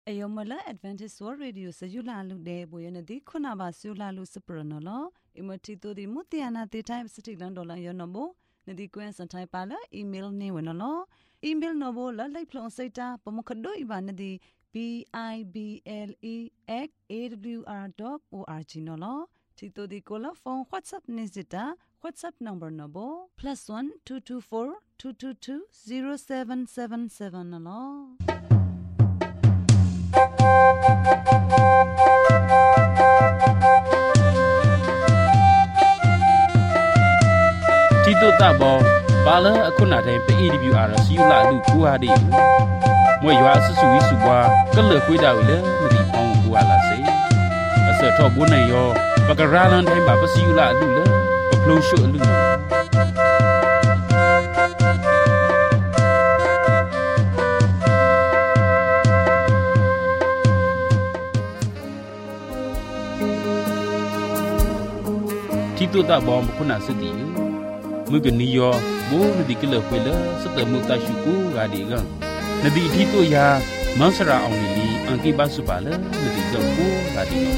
Ayomala Advantage World Radio Sayula Lude Boyanadi Kunaba Sula Lucipranola, Imotito di Mutiana the time City Landola Yonobo, Nadi Quens and Taipala, email Newanolo, email Nobo, La Plon Seta, Pomokado Ibanadi, BIBLE@awr.org Nolo, Tito di Cola phone WhatsApp Nizita, WhatsApp number Nobo, +1 224 222 0777 Nolo. Tito tabo bala akuna de pe AWR siula lu kuadi mo ywa su wisubwa kele kwida wile mdi pong kuala se ase tho bune yo bakaralan de ba siula lu le plo shu lu Tito tabo kuna sidi Mugeniyo bo nadi kila kwela sata muta syuku gadiga nadi thito ya mansara awnili angki basupala nadi gampo gadiga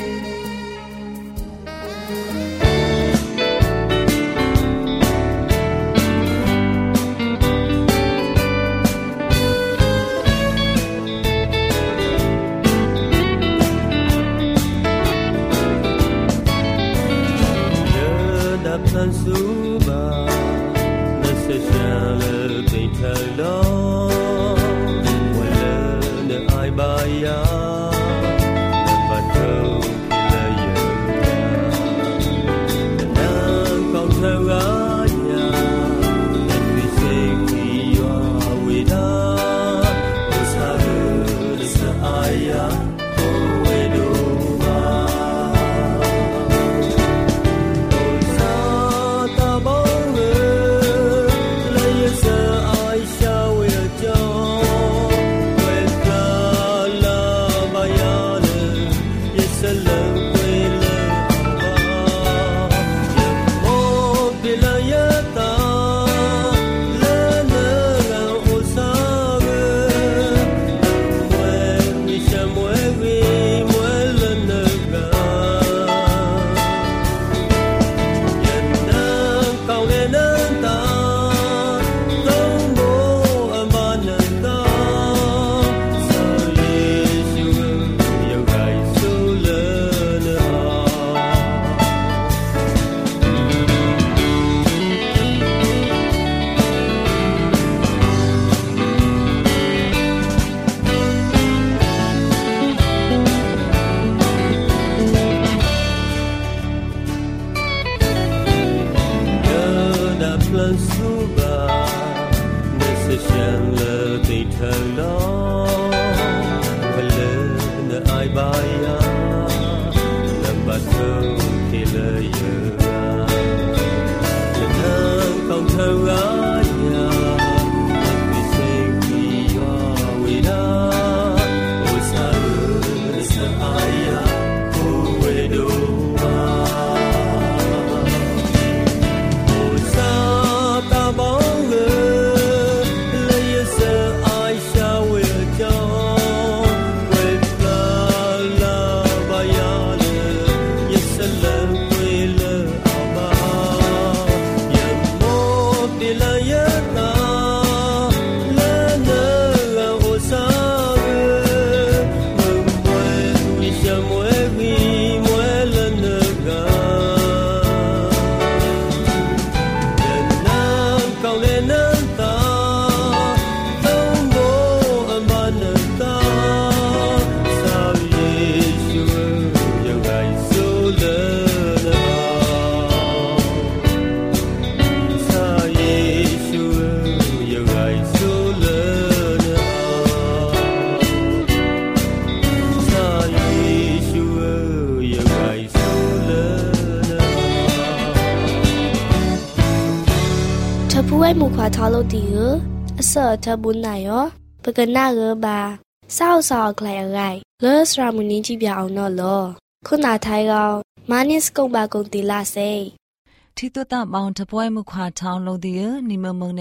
มุขวาทอโลดีอเสอทบุญนายอปะกะนาเกบาเศร้าสอใครอะไรเลอสรามุนีจิบยาเอานอลอคุณนาไทยเรามานิสกงบากงติลาเซที่ตัวตาบองทะพวยมุขวาทอโลดีนิมมงเน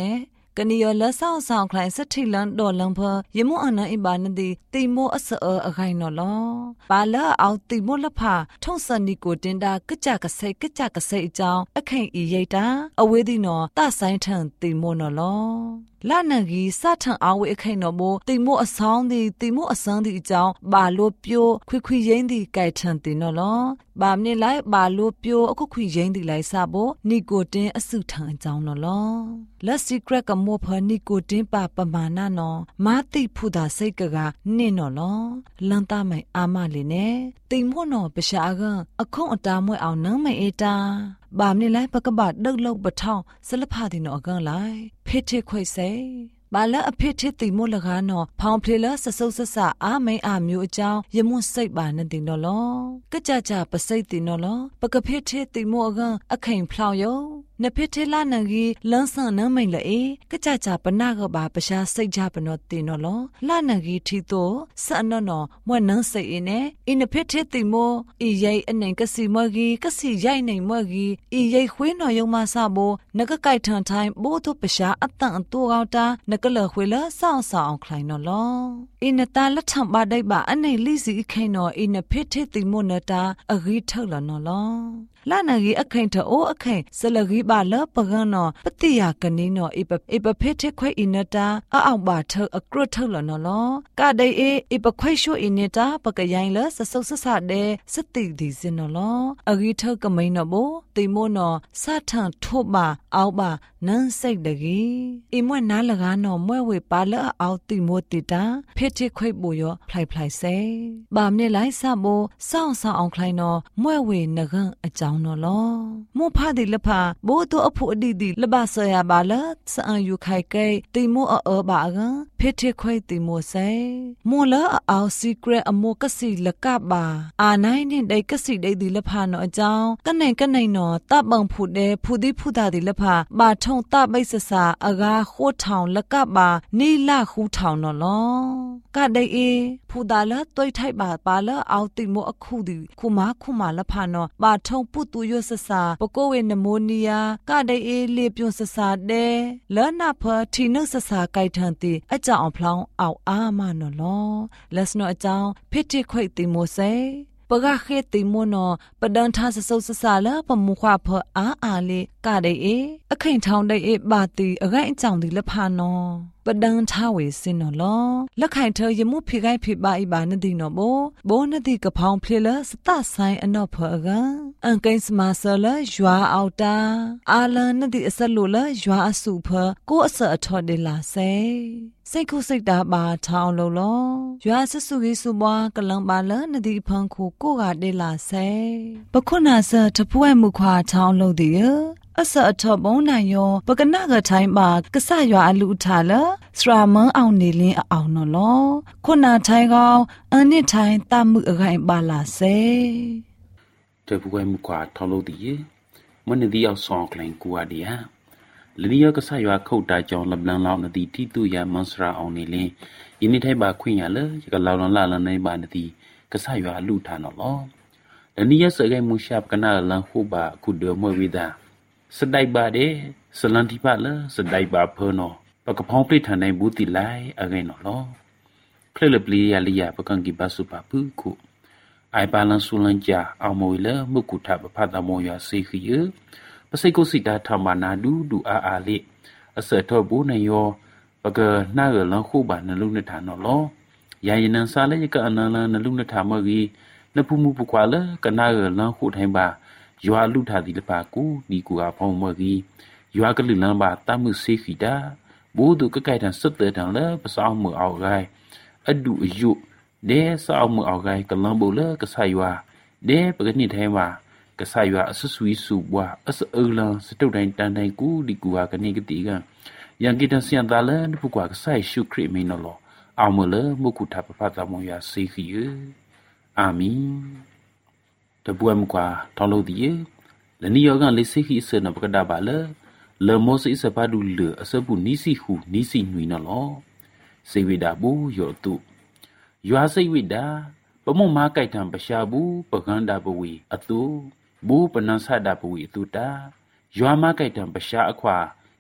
กันยอละสาวสาวคลายสักทีลันดอลังเพอยมุอันนั้นอิบานดีตีโมอสอะไรนอลอบาละเอาตีโมละพาท่องสันนิโกตินดากะจักเซกะจักเซอีจาวอคังอีเยตาอเวดีนอตาไซทันตีโมนอลอလာနဂီစထန်အဝေအခိုင်နော်ဘတိမို့အဆောင်ဒီတိမို့အစန်းဒီအကြောင်းဘာလို့ပြိုခွရင်းဒီကြိုက်ထန်တင်နော်လောဘာမနေလိုက်ဘာလို့ပြိုအခုခွရင်းဒီလိုက်စဖို့နီကိုတင်းအစုထန်အကြောင်းနော်လောလက်စီကရက်ကမောဖနီကိုတင်းပါပမာဏနော်မာတိဖူတာစိတ်ကနင့်နော်လောလန်တာမိုင်အာမလေးနဲ့တိမို့နော်ပရှာကအခုံအတားမွဲအောင်နမ်းမိုင်အေတာบามนี่ไลปะกะบะดึกลกบะท่องสลพาตินอกังไลเพเทข่อยเซบาละอเพเทติโมละกานอဖောင်ဖလေလဆဆုပ်ဆဆအာမိန်အာမျိုးအကြောင်းယမွတ်စိတ်ပါနဲ့တင်တော့လောကကြကြပစိတ်တင်တော့လောပကဖေเทติโมအကန်အခိန်ဖလောက်ယောနဖေเทလာနငီလန်းဆန်နမိန်လေကကြကြပနာကဘာပရှာစိတ်ကြပနောတင်တော့လောလာနငီထီတော့ဆန်နော်မွနန်းစိတ်အင်းနဲ့အင်းနဖေเทติโมအီရိအနိုင်ကစီမဂီကစီရိုက်နိုင်မဂီအီရိခွေးနော်ယုံမဆဘောနကကိုက်ထန်ထိုင်းဘိုးတို့ပရှာအတန်အတူကောက်တာနကလခွေလဆောင်းဆောင်ခလိုင်းနော်လောအင်းနတာလက်ထံပါဒိုက်ပါအနေလိစီခိန်နော်အင်းနဖေเทติโมနတာအဂီထောက်လနော်လောလာနဂီအခိန်တောအခိန်စလဂီပါလပကနောပတိယကနီနောအပဖေထခွိအင်နတာအောင်ပါထအကရထလနော်လောကဒိအပခွိရှုအင်နတာပကရိုင်းလစဆုပ်ဆဆတဲ့စတိဒီစင်နော်လောအဂီထကမိန်နော်ဘောတိမို့နော်စထန်ထို့ပါအောင်ပါနန်းစိတ်တကြီးအမွဲ့နားလကားနော်မွဲ့ဝေပါလအောင်တိမို့တိတာဖေထခွိပူရောဖလိုက်ဖလိုက်စေဘာမနဲ့လိုက်စဘောစောင်းဆောင်အောင်ခလိုင်းနော်မွဲ့ဝေနဂန်အကြောင်းနော်လောမောဖာဒီလဖာဘိုးတို့အဖို့အဒီဒီလဘဆရာပါလစအန်ယူခိုင်ကဲတိမို့အောဘာကဖေထခွိတိမို့စေမောလအောင်စီကရက်အမောကစီလကပါအာနိုင်နဲ့ဒိတ်ကစီဒိတ်ဒီလဖာနော်အကြောင်းကနေနော်တပ်ပံဖူတဲ့ဖူဒီဖူတာဒီလဖာဘာထုံတပိတ်ဆဆာအကားခိုးထောင်လကပါနီလခူးထောင်နော်လောကဒိအေဖူတာလတွိထိုက်ပါလအောင်တိမို့အခုဒီခုမာလဖာနော်ဘာထုံပုတူယဆဆာပကိုဝေနမိုနီယာကဒိအေလေပြုံဆဆာတဲ့လနာဖထီနုဆဆာကိုက်ထန်တီအကြောင်အဖလောင်းအောင်အာမနော်လောလက်စနော်အကြောင်းဖိတိခွိတိမို့စေပကခေတိမိုနောပဒန်ထားဆဆုပ်ဆဆလာပမုခွာဖအာလေကတဲ့အခိန်ထောင်းတဲ့ဘာတီအခိုင်အကြောင်းဒီလဖာနောပဒန်ထားဝေစင်နော်လောလက်ခိုင်ထယမှုဖိခိုင်ဖိပါဤပါနတိနော်ဘောနတိကဖောင်းဖေလစတဆိုင်အနော့ဖကအန်ကိန်းစမဆလရွာအောက်တာအာလန်နတိအဆက်လို့လရွာအစုဖကိုအဆက်အထော်ဒေလာစေစိတ်ခုစိတ်တာပါထောင်းလို့လောရွာဆဆူကြီးစုပွားကလံပါလနတိဖန်ခုကိုကဒေလာစေပခုနာဆတပွဲ့မှုခွာထောင်းလို့ဒီအစအထဘုံနိုင်ယောပကနာကထိုင်းပါကဆရွာအလူထားလစရာမန်းအောင်နေလင်းအောင်နော်လောခုနာထိုင်းကောင်းအန်နစ်ထိုင်းတမှုအခိုင်ပါလာစေတပူဝဲမှုခွာထောင်းလို့ဒီမနဒီအောင်ဆောင်ကလိုင်းကူအဒီယာလနီယကဆရွာခုတ်တာကြောင့်လပလန်လောင်းနတိတိတူရမန်စရာအောင်နေလင်းယနေ့ထိုင်းပါခွင့်ရလေကလောင်လာလနေပါနတိကဆရွာအလူထားနော်လောလနီယစကဲမှုရှာပကနာလန်ခုပါခုဒမဝိဒါစဒိုက်ပါတဲ့စလန်တီပါလားစဒိုက်ပါဖောနော်ပကဖောင်းပလိထန်နိုင်ဘူးတီလိုက်အခိုင်နော်လောခလလပလီယာလီယာပကန်ကီပါစုပါပူခုအိုင်ပါလန်ဆူလန်ဂျာအောင်မွေလမုကုထပဖတ်တမောရစေခီယပစိကိုစီတာထမနာဒူအာလိအစထောဘူးနေယောပကနာရလန်ခုပါနလူနထာနော်လောယာယနန်စာလေကအနန်လန်နလူနထာမဂီနဖူမှုပကွာလကနာရလန်ခုထိုင်ပါရွာလူထားဒီလပါကူဒီကူအဖောင်းမကြီးရွာကလူလမ်းပါတမှုစေခီတာဘိုးတို့ကကြိုက်တန်စတဲ့တန်လဲပစောင်းမှုအောက်ဂိုင်းအဒူအယုဒဲစောင်းမှုအောက်ဂိုင်းကလမ်းဘိုလကဆာရွာဒဲပကနိထဲမှာကဆာရွာအဆဆူီစုဘွားအစအလန်စတုတ်တိုင်းတန်တိုင်းကူဒီကူဟာကနေကတိကယံကိတန်စယန်တာလဲဘုကွာကဆာရှုခရမီနော်လောအောင်မလမုကုထပဖတ်သမွန်ရစေခီအာမင်တပွမ်ကွာထောင်းလို့ဒီလနီယောကလေစိခိစနပကဒါပါလေမောစိစပါဒူလအစပုနီစီဟုနီစီနွေနော်လောစေဝိဒါဘူယောတုရွာစိဝိဒါပမုံမာကြိုက်တံပရှာဘူးပကန္တာပဝီအတုဘူပနဆဒပဝီအတုတာရွာမကြိုက်တံပရှာအခွာ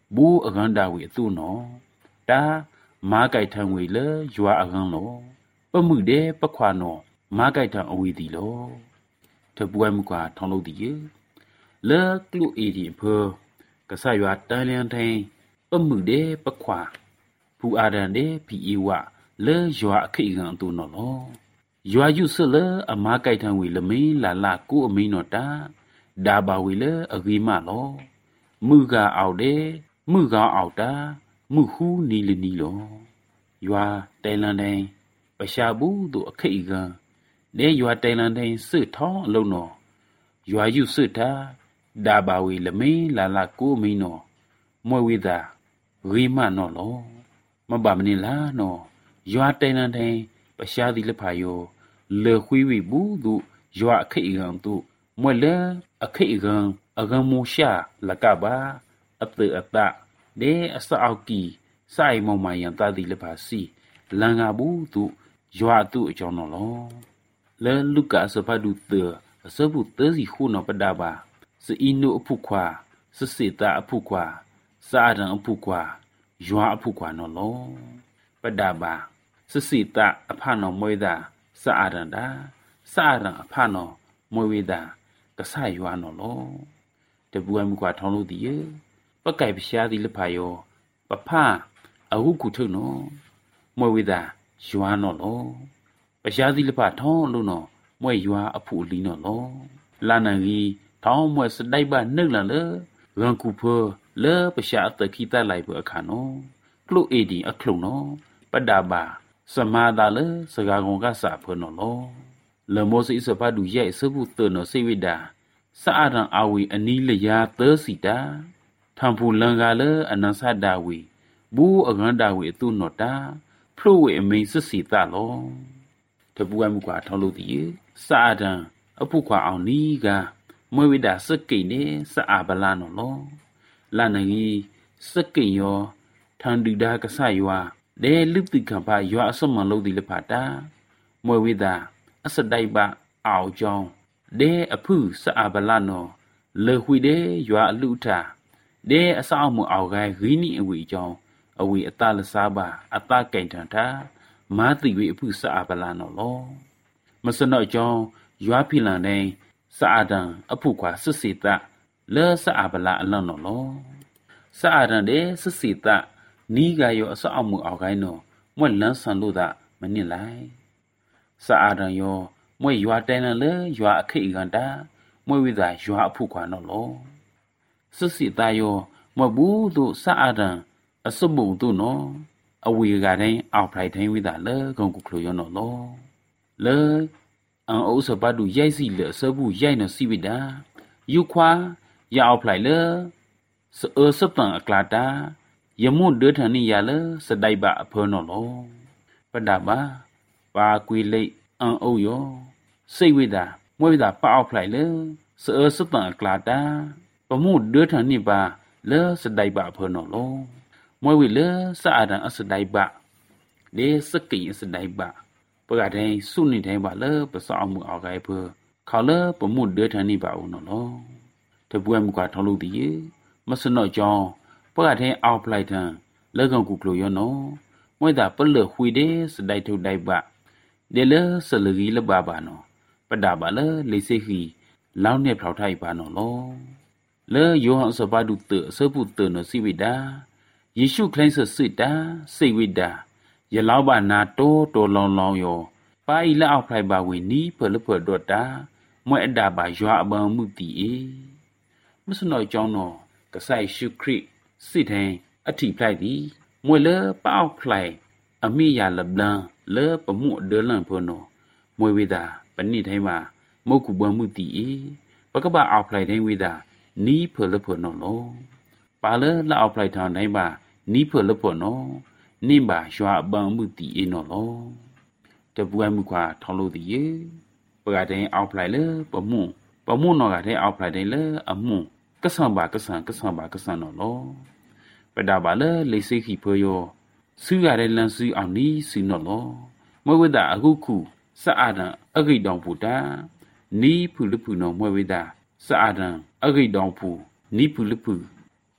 บูอกันดาวิตุนอตามาไก่ทางเวเลยัวอกันโลปะมือเดปะควานอมาไก่ทางอวีดีโลเธอป่วยมุกว่าทองโลดีเยเลกลุเอดีเพอกษายัวตาเลียนไทยปะมือเดปะควาผู้อาดันเดพีอีวะเลยัวขิกันตุนอโลยัวยุสเลอมาไก่ทางเวลมีลาลากูอมีนอตาดาบาเวเลอกีมาโลมือกาเอาเดมือกาเอาตามือหูนีลนีโลยัวไตลันไดปะชาบูตุอขิกันเดยัวไตลันไดสื่อท้องโลนอยัวยุสื่อตาดาบาเวลมีลาลากูอมีนอมวยวิดากีมานอโลมบามนิลานอยัวไตลันไดปะชาดิลพายโยเลคุยวิบูตุยัวขิกันตุมวยเลอขิกันอกันมูชาละกะบาอัตอัตตะเดอสะเอากีไซมอมายันตาดิลพาซีลังอาบูตุยัวตุอจอนโลเลลุกะสะพาดุเตอสะบุเตสิခုนอปดาบาสะอีโนอภุควาสะสิตาอภุควาสะอาดังอภุควายัวอภุควานอโลปดาบาสะสิตาอภานอมวยดาสะอาดังดาสะอาดังอภานอมวยเวดากะสะยัวนอโลตะบัวมุกว่าทองโลดีเยปะไก่ปะชาดิลพายโยปะพาอาหุกุทุนอมวยเวดายัวนอโลปะชาดิลพาทองโลนอมวยยัวอภุลีนอโลลานังกีทองมวยสะไดบานึกละเลรังกูเพอเลปะชาตะคีตาไลเปอคานอกลุเอดีอคลุนอปดาบาสมาดาเลสกากงกะสะเพนอโลเลโมสิสะพาดุเยสบุเตนอเซวิดาสะอาดังอาวีอนีลยาเตสิตาทำพูลังกาเลอนันสาดาวีบูอกันดาวีตุนอตาพลูเวเมสสิตาโลทะบัวมุกว่าทอโลติสะอาดังอภุควาเอานีกามวยวิดาสกิเนสะอาบลานอโลลานังีสกิยอทันดุดากะสะยัวเดลุติคัมพายัวอสมมันโลติลพาตามวยวิดาอสไดบะเอาจองเดอภุสะอาบลานอเลหวีเดยัวลุทาเดอสาวมุเอาไกรีนี่อวีจองอวีอตาลซาบาอตาไก่ทันทามาติเวอภุสะอาบลานอโลมสนอจองยัวพิลันเดสะอาดังอภุควาสสิตะเลสะอาบลาอลันนอโลสะอาดังเดสสิตะนีกายอสาวมุเอาไกนอมวยลันสันลุดะมนิไลสะอาดังยอมวยยัวไตนันเลยัวอขิกันตามวยวิดายัวอภุควานอโลสสิตายอมวยบูตุสะอาดังอสบุตุนออวีกาไดเอาไพรไทวิดาเลกงกุคลุยนอโลเลอันโอสปาดุยัยสิเลสบุยัยนสิวิดายุควายาเอาไพรเลสสตังอกลาตายมุเดทันนิยาเลสไดบะเพนอโลปดาบาปากุยเลอันโอยอစိတ်ဝိတာမွေးဝိတာပအောက်ဖလိုက်လေစေစပန်ကလာတာပမှုဒွထန်နိပါလေစတိုင်ပါဖေနော်လောမွေးဝိလေစအာဒန်အစတိုင်ပါလေစကိအစတိုင်ပါပကတဲ့စုနေတိုင်းပါလေပစောင်းမှုအောက်ကိုင်ဖေခေါလေပမှုဒွထန်နိပါဦးနော်လောတပွဲမှုကထောက်လို့တည်မစနော့ကြောင်းပကတဲ့အောက်ဖလိုက်တန်လေကောင်ကူကလိုရောနော်မွေးတာပလခွေတဲ့စတိုင်ထုတ်တိုင်ပါเดลสลกีลบาบานอปดาบาเลเลเซฮีลาวเนี่ยพราวไทยบานอลอเลโยฮันสบาดุเตเสบุเตนสิวิดาเยซูคริสต์สิดาสิวิดายะลาวบานาโตโตลองลองยอปาอีละเอาไพรบาวินีเปลเปดอตามวยอดาบายัวอบมุติเอมสนอจองนอกะไซชูคริสิแทงอธิไพรดีมวยเลปาเอาไพรอมียาลบลาเลปมุเดลันพโนมวยวิดาปนิไทมาโมกุบมุติเอปะกะบะเอาไพรไทวิดานีเพลเพนอโลปาเลละเอาไพรทางไทบานีเพลเพนอนิบายัวบังมุติเอนอโลตะบวยมุควาทอโลติเยปะกะไทเอาไพรเลปมุนอกะไทเอาไพรไทเลอมุกะสังบากะสังกะสังบากะสันนอโลปะดาบาเลเลเซခိเพโยซื้ออะไรลันซื้อเอานี้ซื้อนอลมวยเวดาอกุคุสะอาดังอกิดองปูตานี้ผู้ลุผู้นอมวยเวดาสะอาดังอกิดองผู้นี้ผู้ลุผู้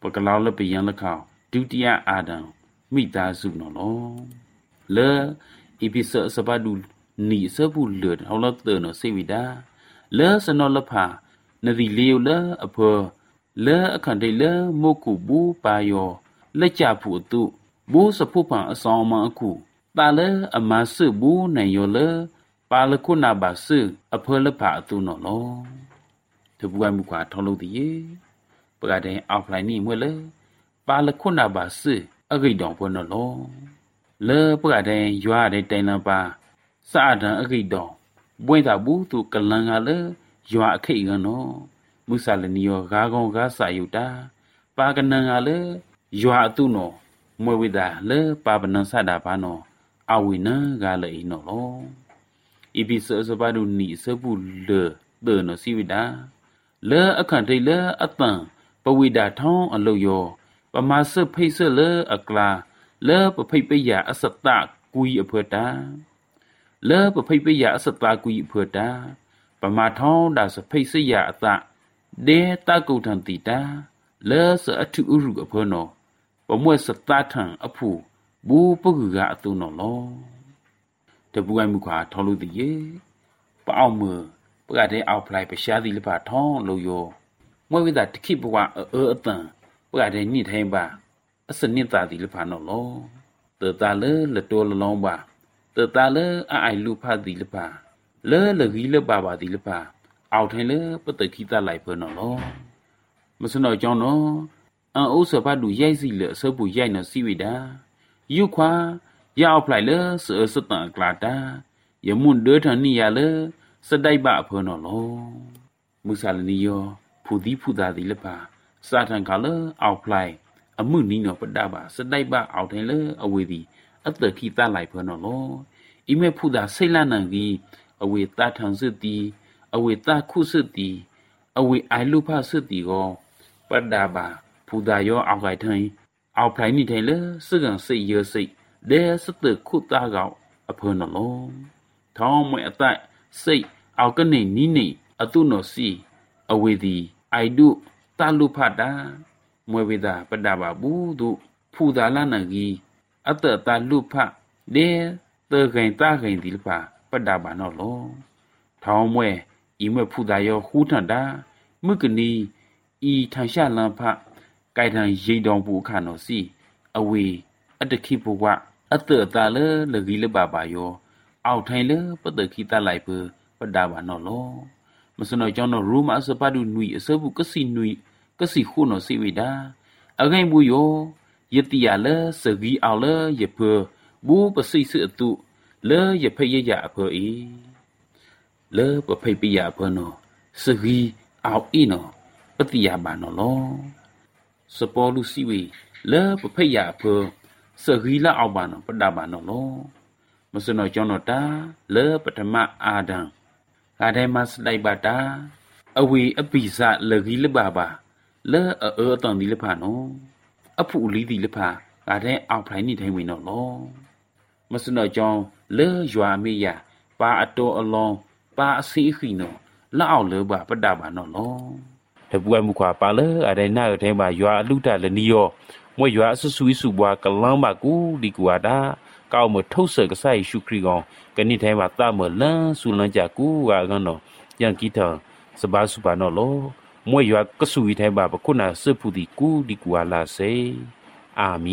ปกลาวละไปยังละข่าวดุติยาอาดังมิตาสุนอเลอีพิเซสบาดูนีเสบุเลือดเอาละเตอร์นอเซวิดาเลสนอละพานรีเลวละอเพอเลอคันไดเลโมกุบูปายอละจาผู้ตุบูสะผู้ปังอสอมาอคูตาเลอมาสึบูในยอเลปาละคุนาบาสึอเพอละพาตุนอลอทบวยมุกว่าทอลุติเยปกาเดเอาไพนี่มวยเลปาละคุนาบาสึอกิดองพนอลอเลปกาเดยัวเดไตนปาสะอาดอกิดองบวยตาบูตุกลังาเลยัวอขิกันนอมุสาลนิยกากองกาสายุตาปากันงาเลยัวตุนอมวยวิดาเลปาปนันสะดาปานออาวินะกาเลอินอลออีปิเสสบาดูนีเสบุเลเตนอสิวิดาเลอคันไดเลอตังปวิดาทองอโลโยปมาสะไพเสเลอกลาเลปะไพปยาอสตะกุยอเพตาเลปะไพปยาอสตะกุยอเพตาปมาทองดาสะไพเสยาอตะเดตะกุทันติตาเลสะอทุอุรุอเพโนปมวยสตาทังอภูบูปกุกะอตุนอลอတပူအိုင်မူခွာထောလို့တည်ရဲ့ပအောင်မပကတဲ့အောက်ဖလိုက်ပရှားသည်လပါထောင်းလို့ရောမွေဝိတာတခိဘဝအတန်ပကတဲ့ညိထိုင်းပါအစနစ်တာသည်လပါနော်လောတတလဲလတော်လလောင်းပါတတလဲအိုင်လူဖတ်သည်လပါလဲလကြီးလပါပါသည်လပါအောက်ထိုင်းလဲပတခိတလိုက်ဖနော်လောမစနော်ကြောင်းနော်အန်အိုးစပတ်လူရိုက်စီလအစပူရိုက်နော်စီဝိတာယူခွာยาวพลายเลเสือสตังกลาดายมุนเดือทันนี่ยาเลสะได้บะเพนอลอมุสาลนิยอผู้ดีผู้ตาดีละปาสาทังกาเลเอาพลายอมึนี่เนาะปดาบะสะได้บะเอาไทเลอเวดีอัตตะคีตาไหลเพนอลออิเมผู้ตาไซลานังกีอเวตาทังสึตีอเวตาคุสึตีอเวไอลูพาสึตีก็ปดาบะผู้ตายอเอาไกทังเอาพลายนี่ไทเลสึกันสิเยอะสิเดสตึกขุตาเกาอเพนอลอท้องมวยอตะสิเอากันนี่นี่อตุนอสีอเวดีไอดุตาลุพาดามวยเวดาปดาบาบูดุผู้ดาลานังกีอัตตาลุพะเดเตไกตาไกดิลปาปดาบานอลอท้องมวยอีมวยผู้ดายอฮูทันดามึกนีอีทังชาลังพะไกทังยีดองปูขานอสีอเวอัตคิปุวะอัตตาเลลกีลบาบายอเอาไทยเลปตคิตาไลเปปดาบานอลอมสนอจอนรูมาสปาดูนุยเสบุกสินุยกสิขุนอสิวิดาอไงบุโยยติยาเลสกีเอาเลยเพอบูปสิสตุเลยเพยยะเพออีเลปเพยปิยะเพนอสกีเอาอีนอปติยาบานอลอสปอลุสิวีเลปเพยะเพอสกีละเอาบานอปดาบานอลอมสนอจอนอตาเลปฐมอาดังกาไดมัสไดบาตาอเวอปิสะลกีลบาบาเลตอนดีลพานออผู้ลีดีลพากาไดเอาไพนี่ไทวินอลอมสนอจองเลยัวเมยาปาอโตอลองปาสีขีนอละเอาเลบาปดาบานอลอတပူအမှုခွာပါလေအဒိုင်နာထဲမှာရွာလူတလနီယောမွေရွာဆဆူဆူဘွားကလန်းမကူဒီကွာတာကောက်မထုတ်ဆကဆိုင်ရှုခရီကောင်ကနိထဲမှာတမလန်းဆူလန်းကြကူကကတော့ယန်ကီတစဘာစုပါနော်လောမွေရွာကဆူရီထဲမှာပခုနာစဖူဒီကူဒီကွာလာစေအာမ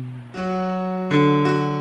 င်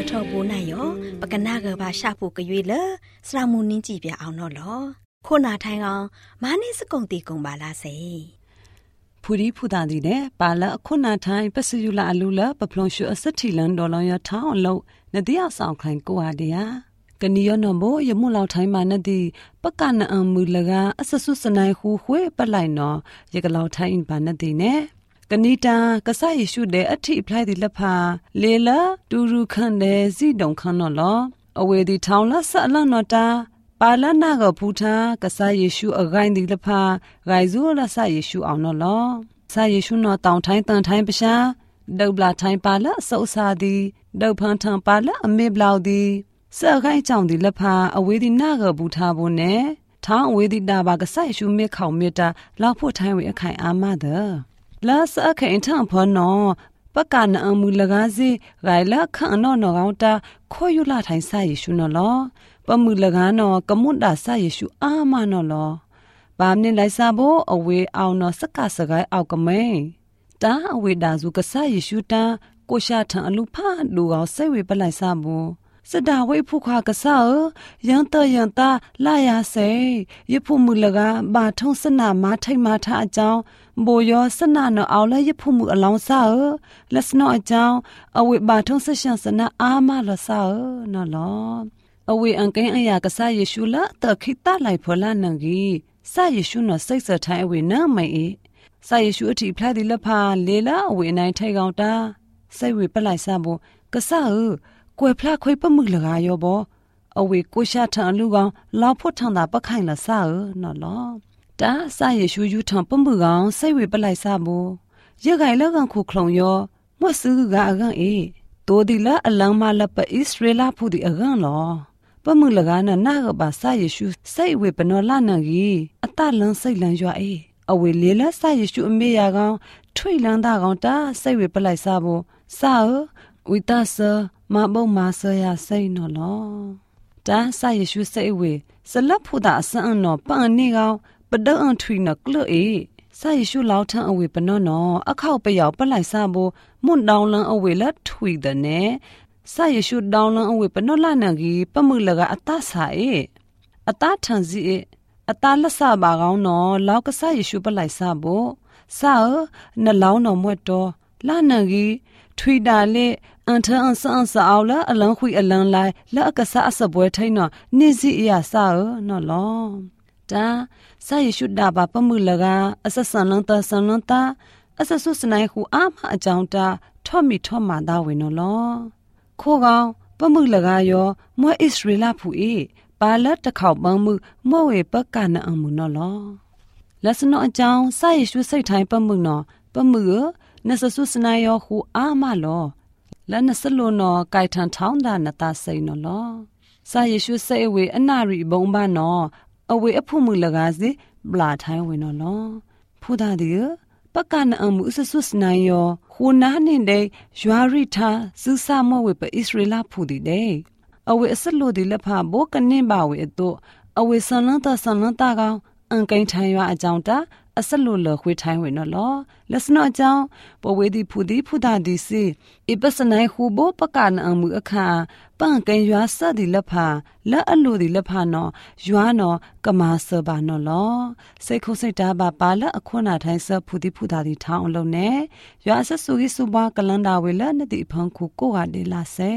ทอบูนายอปกนาเกบาชาปูกยุยเลสรามูนินจีเปียเอานอลอโคนาไทงအောင်မာနေစကုံတီကုံပါလားစေဖူဒီဖူတာဒီတဲ့ပါလခုနာထိုင်ပစယူလာအလူလပပလုံရှုအစတီလန်ဒေါ်လောရထောင်းလုံးနဒီအဆောင်ခိုင်ကိုဟာတရာကနီယောနဘောယမလောက်ထိုင်မာနဒီပကနအမူလကအဆဆုစနိုင်ခူခွေပလိုက်နော်ရကလောက်ထိုင်ပါနဒီနဲ့ကနီတာကဆယေရှုတဲ့အထိဖလိုက်ဒီလက်ဖာလေလာတူရူခန့်တဲ့ဇီတုံခန့်နော်လောအဝေဒီထောင်းလဆအလနော်တာပါလနာကဘူထာကဆာယေရှုအဂိုင်းဒီလဖာဂိုင်ဇူလဆာယေရှုအောင်နော်လောဆာယေရှုနော်တောင်ထိုင်းတန်ထိုင်းပရှာဒုတ်ဘလာထိုင်းပါလအစောစာဒီဒုတ်ဖန်ထန်ပါလအမေဘလောက်ဒီဆာဂိုင်းကြောင့်ဒီလဖာအဝေဒီနာကဘူထာဘုန်နဲ့ထောင်းအဝေဒီတာဘာကဆာယေရှုမေခေါမေတာလောက်ဖို့ထိုင်းဝေအခိုင်အာမဒလာဆာခိုင်ထန်ဖနော်ပကနအမူလကားစီဂိုင်လခန့်နော်နော်ကောင်းတာခေါ်ယူလာထိုင်းဆာယေရှုနော်လောပမှုလကားနော်ကမွတ်တာဆာယေရှုအာမနော်လောဘာမင်းလိုက်စားဖို့အဝေးအောင်နော်စကစကိုင်းအောက်ကမဲတာအဝေးတာစုကဆာယေရှုတာကိုရှာထံအလူဖာလူအောင်စိတ်ဝေပလိုက်စားဖို့စတာဝိဖုခါကဆာယန်တယန်တာလာရစေယဖုမှုလကားဘာထုံစနာမထိတ်မထအကြောင်းဘိုယောစနာနော်အောင်လဲယဖုမှုအလောင်းဆာလက်စနော်အကြောင်းအဝေးဘာထုံဆရှန်စနာအာမလဆာနော်လောအဝေအန်ကင်းအရာကဆာယေရှုလာတခိတလိုက်ဖောလာနန်ကြီးဆာယေရှုနော်စိတ်စထိုင်းအဝေနာမိုင်ဆာယေရှုအထိဖလိုက်ဒီလဖာလေလာအဝေနိုင်ထိုင်ကောင်တာစိတ်ဝေပလိုက်စားဖို့ကဆာကွယ်ဖလာခွေပမှုလကားရောဘောအဝေကိုရှာထန်လူကောင်လောက်ဖို့ထန်တာပခိုင်လာဆာနော်လောတာဆာယေရှုယူထန်ပမှုကောင်စိတ်ဝေပလိုက်စားဖို့ရခိုင်လောက်ကန်ခုခလုံရောမွတ်စုကအကန်တိုဒီလာအလံမလပဣသရေလဖူဒီအကန်လောပမှုလကားနာကဘာဆာယေရှုစိတ်ဝေပနောလာနန်ကြီးအတလန်းစိတ်လန်းရွာအဝေလေလဆာယေရှုအမေယာကောင်ထွေလန်းတာကောင်တာစိတ်ဝေပလိုက်စားဖို့ဆာဝိတဆာမဘုံမာဆရာစိတ်နော်လောတာဆာယေရှုစိတ်ဝေစလပ်ဖူတာအစအနော်ပန်နေကောင်ပဒအန်ထွေနကလောဆာယေရှုလောက်ထံအဝေပနောနော်အခောက်ပယောက်ပလိုက်စားဖို့မွန်တောင်းလန်းအဝေလက်ထွေတဲ့နဲ့ဆာယေရှုတောင်းလန်းအဝေပနောလာနန်ကြီးပမှုလကအတဆာအတထန်စီအတလဆပါကောင်းနော်လောက်ကဆာယေရှုပလိုက်စားဖို့ဆာနလောင်းတော်မွတ်တော်လာနန်ကြီးထွေတာလေအန်ထန်ဆန်ဆာအောင်လာအလန်းခွေအလန်းလိုက်လက်အကဆာအစပွဲထိန်နော်နေစီအရာဆာနော်လောတာဆာယေရှုဒါဘာပမှုလကအစဆန်လန်းတဆန်လန်းတာအစဆုစနိုင်ခုအာမအကြောင်းတာထော့မီထော့မာတာဝင်နော်လောခိုးကောင်ပမှုလကားရောမွဲဣသရေလဖူပါလတ်တခေါပန်းမှုမွဲဝေပကနအမှုနော်လောလက်စနော်အကြောင်းဆာယေရှုစိတ်ထိုင်ပမှုနော်ပမှုနစဆုစနိုင်ရောခုအာမလောလနစလိုနော်ကြိုက်ထန်ထောင်းတာနတာစိန်နော်လောဆာယေရှုစိတ်အဝေအနာရီဘုံဘာနော်အဝေအဖို့မှုလကားစီဘလာထိုင်းဝင်နော်လောဖူတာဒီပကနအမှုအစဆုစနိုင်ရောခုနာနေတဲ့ရွာရိထာစူးစမဝေပဣသရေလဖူဒီတဲ့အဝေအစလိုဒီလက်ဖာဘောကနေပါဝေအတော့အဝေဆန်လန်းတာကောင်အန်ကိန်ထိုင်ရွာအကြောင်းတာအစလိုလခွေထိုင်းဝင်နော်လောလက်စနော်အကြောင်းပဝေဒီဖူတာဒီစီအပစနိုင်ခုဘောပကနအမှုအခါပန်ကိန်ရွာစဒီလက်ဖာလက်အလိုဒီလက်ဖာနော်ရွာနော်ကမာဆဘာနော်လောစိတ်ခုစိတ်တာပါလက်အခွနာထိုင်းဆဖူတာဒီထောင်းအလုံးနဲ့ရွာဆဆူကြီးစုပါကလန်ဒါဝေလက်နတိဖန်ခုကိုဟာဒီလာစေ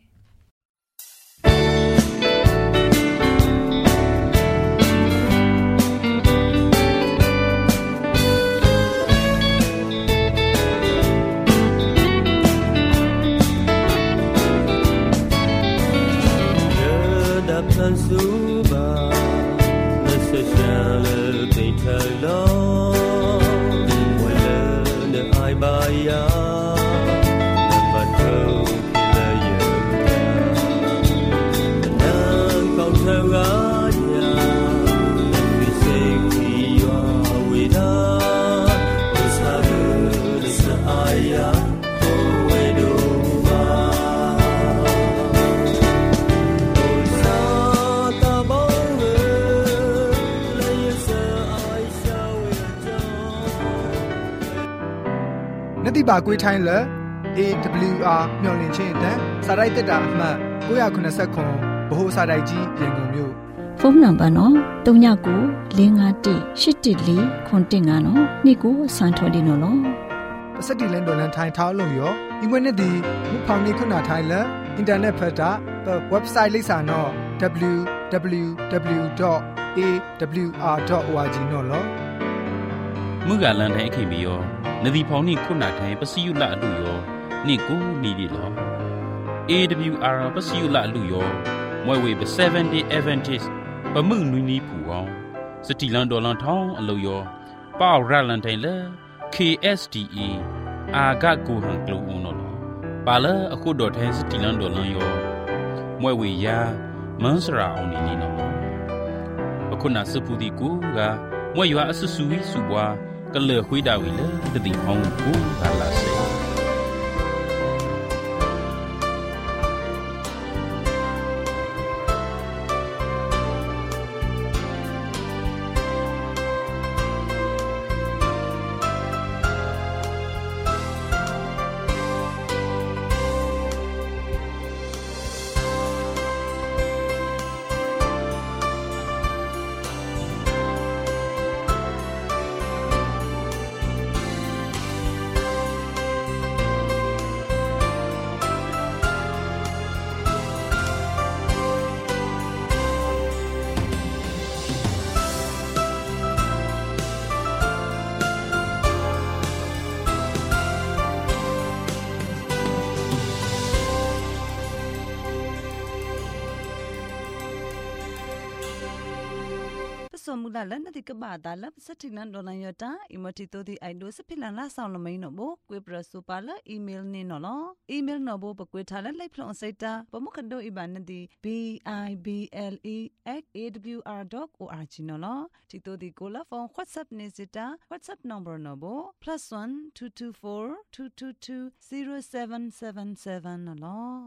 Suba, necesale de talo, wala de aibaya, de bato kilaya, nang kau teraya, bisiki ya wida, usaha desaya, kowedo. nadi ba kwai thai le AWR မျှော်လင့်ခြင်းအတန်းစာရိုက်တက်တာအမှတ်989ဗဟိုစာရိုက်ကြီးရန်ကုန်မြို့ဖုန်းနံပါတ်နော်39951814နော်နေ့ကိုစံထော်ဒီနော်ပစတိလန်ဒေါ်လန်ထိုင်ထောင်းလို့ရောဒီဝက်နဲ့ဒီမဖောင်နေခုနာထိုင်လအင်တာနက်ဖတ်တာ website လိပ်စာနော် www.awr.org နော်လောမူကလန်တိုင်းခင်ပြီးရောနဒီဖောင်နေခုနာထိုင်ပစီယူလာအလူရောနေ့ကိုနေဒီလော AWR ပစီယူလာအလူရောမွဲဝေ7 day Adventist ပမှုနွီနီပူအောင်စတီလန်ဒေါ်လန်ထောင်းအလူရောပေါရလန်တိုင်းလေ KSDA အာဂတ်ကိုဟန်ကလူဦးနော်ပါလာအခုတော်ထိုင်းစတီလန်ဒေါ်လန်ရောမွဲဝေယာမန်းစရာအောင်နေနော်အခုနာစပူဒီကူကမွဲရွာအဆဆူဝီစုပွားကလေခွေးတာဝီလေတတိအောင်ကိုပါလာစေสมมุติแล้วนั่นที่กบ้าตาแล้วสักทีนั้นโดนยอดตาอีมติตัวที่ไอดูสพิลันล่าสาวละไม่หนอบุกวยประสุปาละอีเมลนี่หนอลอีเมลหนอบุปกวยทาละไล่พลองใส่ตาปมุขันโดอีบานนั่นที่ bible@awr.org หนอลที่ตัวที่กูละฟอง WhatsApp เนี่ยสิตา WhatsApp number หนอบุ +1 224 222 0777หนอล